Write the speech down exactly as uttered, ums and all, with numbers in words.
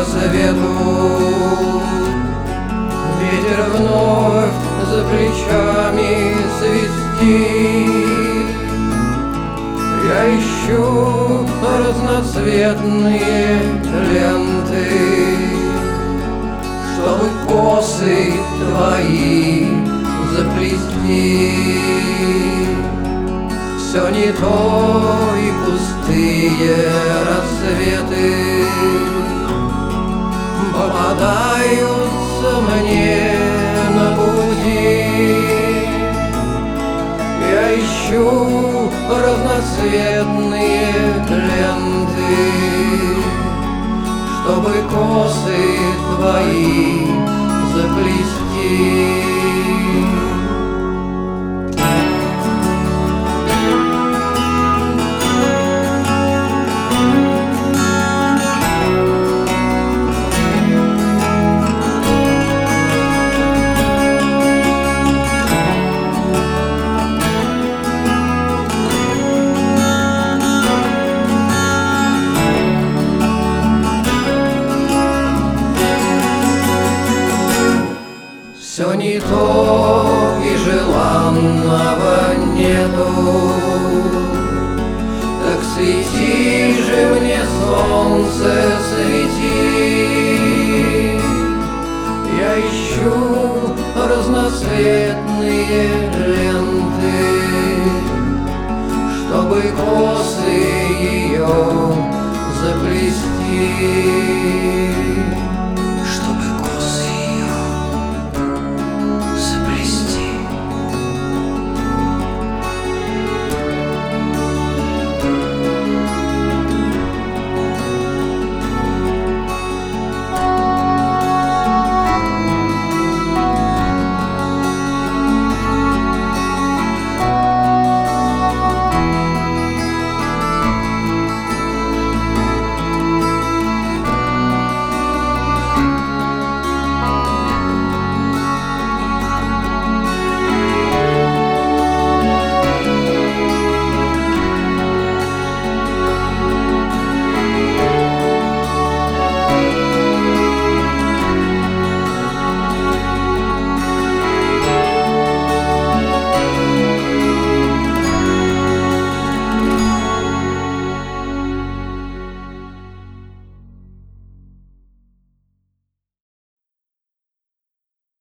рассвету. Ветер вновь за плечами свистит. Я ищу разноцветные ленты, чтобы косы твои заплести. Все не то и пустые рассветы попадаются мне на пути. Я ищу разноцветные ленты, чтобы косы твои заплести. Все не то и желанного нету. Так свети же мне, солнце, свети.